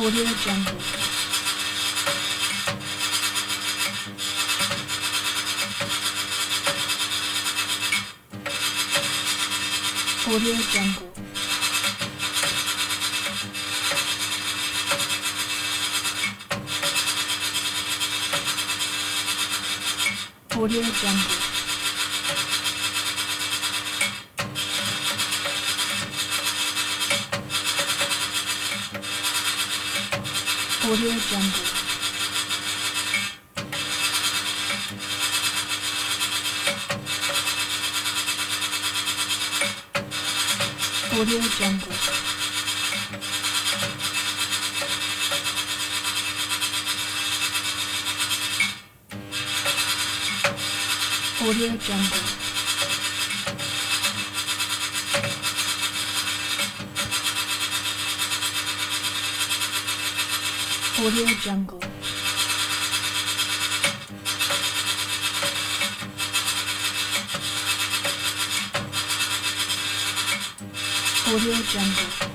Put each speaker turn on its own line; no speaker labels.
Audio Jungle. Audio Jungle. Audio Jungle. Audio Jungle. Audio Jungle. Audio Jungle. Audio Jungle. Audio Jungle.